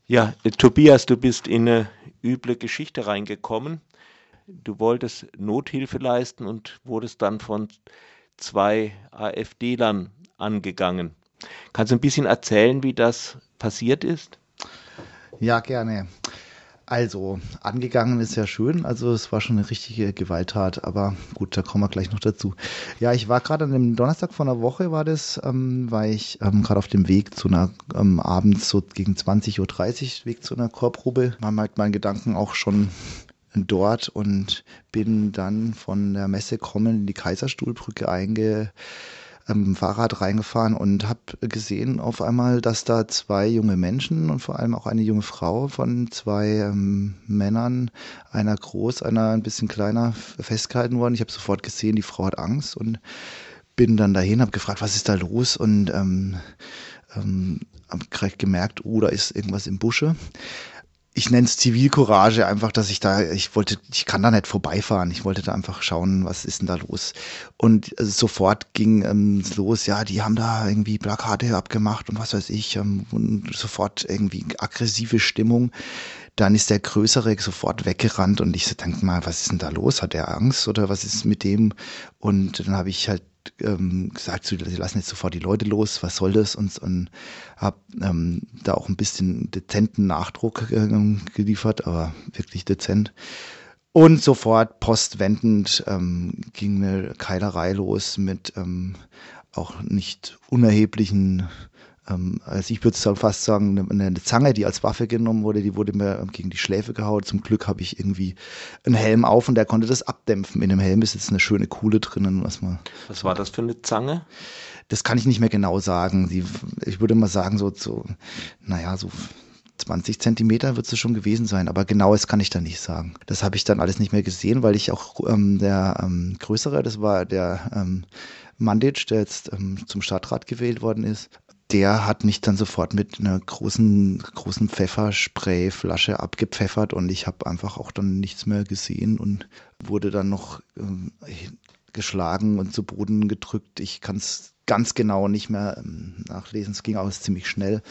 Ja, Tobias, du bist in eine üble Geschichte reingekommen. Du wolltest Nothilfe leisten und wurdest dann von zwei AfD-Lern angegangen. Kannst du ein bisschen erzählen, wie das passiert ist? Ja, gerne. Also, angegangen ist ja schön, also es war schon eine richtige Gewalttat, aber gut, da kommen wir gleich noch dazu. Ja, ich war gerade an dem Donnerstag vor einer Woche, war ich gerade auf dem Weg zu einer, abends so gegen 20:30 Uhr, Weg zu einer Chorprobe, war mit meinen Gedanken auch schon dort und bin dann von der Messe kommen in die Kaiserstuhlbrücke Fahrrad reingefahren und habe gesehen auf einmal, dass da zwei junge Menschen und vor allem auch eine junge Frau von zwei Männern, einer groß, einer ein bisschen kleiner, festgehalten worden. Ich habe sofort gesehen, die Frau hat Angst und bin dann dahin, habe gefragt, was ist da los und habe direkt gemerkt, da ist irgendwas im Busche. Ich nenne es Zivilcourage, einfach, dass ich kann da nicht vorbeifahren. Ich wollte da einfach schauen, was ist denn da los. Und sofort ging es los, ja, die haben da irgendwie Plakate abgemacht und was weiß ich, und sofort irgendwie aggressive Stimmung. Dann ist der Größere sofort weggerannt und ich so, denk mal, was ist denn da los? Hat er Angst oder was ist mit dem? Und dann habe ich halt gesagt, sie lassen jetzt sofort die Leute los, was soll das? Und habe da auch ein bisschen dezenten Nachdruck geliefert, aber wirklich dezent. Und sofort postwendend ging eine Keilerei los mit auch nicht unerheblichen, also ich würde fast sagen, eine Zange, die als Waffe genommen wurde, die wurde mir gegen die Schläfe gehauen. Zum Glück habe ich irgendwie einen Helm auf und der konnte das abdämpfen. In dem Helm ist jetzt eine schöne Kuhle drinnen. Was war das für eine Zange? Das kann ich nicht mehr genau sagen. Ich würde mal sagen, so 20 Zentimeter wird es schon gewesen sein, aber genaues kann ich da nicht sagen. Das habe ich dann alles nicht mehr gesehen, weil ich auch der Größere, das war der Mandic, der jetzt zum Stadtrat gewählt worden ist, der hat mich dann sofort mit einer großen Pfeffersprayflasche abgepfeffert und ich habe einfach auch dann nichts mehr gesehen und wurde dann noch geschlagen und zu Boden gedrückt. Ich kann es ganz genau nicht mehr nachlesen. Es ging alles ziemlich schnell.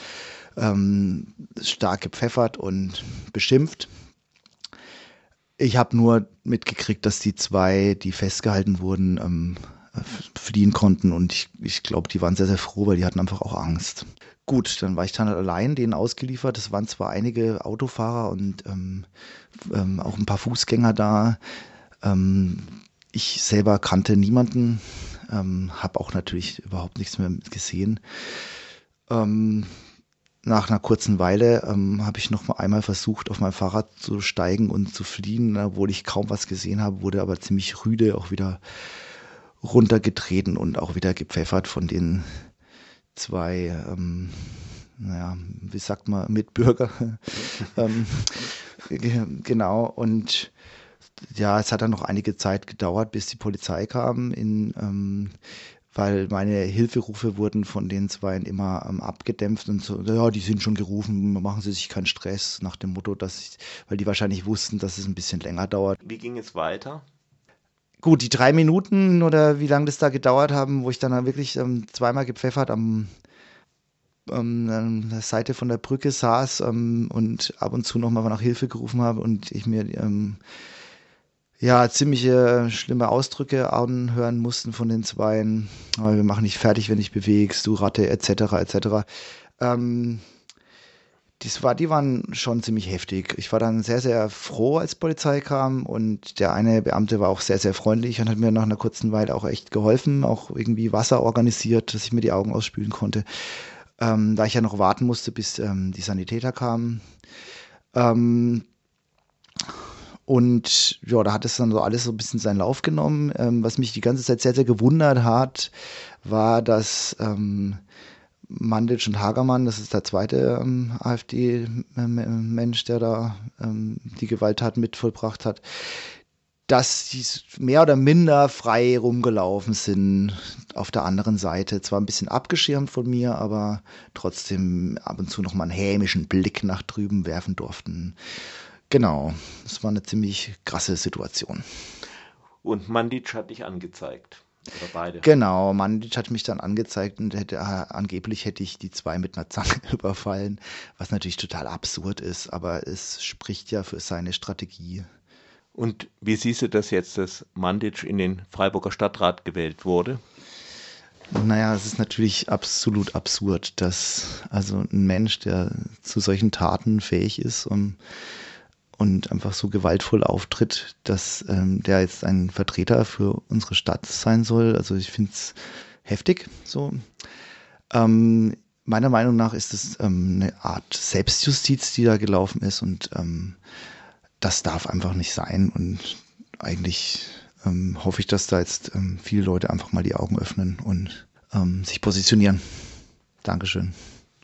Stark gepfeffert und beschimpft. Ich habe nur mitgekriegt, dass die zwei, die festgehalten wurden, fliehen konnten und ich glaube, die waren sehr, sehr froh, weil die hatten einfach auch Angst. Gut, dann war ich dann allein, denen ausgeliefert. Es waren zwar einige Autofahrer und auch ein paar Fußgänger da. Ich selber kannte niemanden, habe auch natürlich überhaupt nichts mehr gesehen. Nach einer kurzen Weile habe ich noch mal einmal versucht, auf mein Fahrrad zu steigen und zu fliehen, obwohl ich kaum was gesehen habe, wurde aber ziemlich rüde auch wieder runtergetreten und auch wieder gepfeffert von den zwei, wie sagt man, Mitbürger. Genau, und ja, es hat dann noch einige Zeit gedauert, bis die Polizei kam, weil meine Hilferufe wurden von den Zweien immer abgedämpft und so, ja, die sind schon gerufen, machen Sie sich keinen Stress, nach dem Motto, weil die wahrscheinlich wussten, dass es ein bisschen länger dauert. Wie ging es weiter? Gut, die 3 Minuten oder wie lange das da gedauert haben, wo ich dann wirklich zweimal gepfeffert an der Seite von der Brücke saß und ab und zu nochmal nach Hilfe gerufen habe und ich mir ziemliche schlimme Ausdrücke anhören mussten von den Zweien. Aber wir machen dich fertig, wenn dich bewegst, du Ratte, etc., etc. Die waren schon ziemlich heftig. Ich war dann sehr, sehr froh, als Polizei kam und der eine Beamte war auch sehr, sehr freundlich und hat mir nach einer kurzen Weile auch echt geholfen, auch irgendwie Wasser organisiert, dass ich mir die Augen ausspülen konnte. Da ich ja noch warten musste, bis die Sanitäter kamen. Und ja, da hat es dann so alles so ein bisschen seinen Lauf genommen. Was mich die ganze Zeit sehr, sehr gewundert hat, war, dass Mandic und Hagermann, das ist der zweite AfD-Mensch, der da die Gewalttat mit vollbracht hat, dass sie mehr oder minder frei rumgelaufen sind auf der anderen Seite. Zwar ein bisschen abgeschirmt von mir, aber trotzdem ab und zu noch mal einen hämischen Blick nach drüben werfen durften. Genau, das war eine ziemlich krasse Situation. Und Mandic hat dich angezeigt. oder beide. Genau, Mandic hat mich dann angezeigt und angeblich hätte ich die zwei mit einer Zange überfallen, was natürlich total absurd ist, aber es spricht ja für seine Strategie. Und wie siehst du das jetzt, dass Mandic in den Freiburger Stadtrat gewählt wurde? Naja, es ist natürlich absolut absurd, dass also ein Mensch, der zu solchen Taten fähig ist und einfach so gewaltvoll auftritt, dass der jetzt ein Vertreter für unsere Stadt sein soll. Also ich finde es heftig so. Meiner Meinung nach ist es eine Art Selbstjustiz, die da gelaufen ist und das darf einfach nicht sein. Und eigentlich hoffe ich, dass da jetzt viele Leute einfach mal die Augen öffnen und sich positionieren. Dankeschön.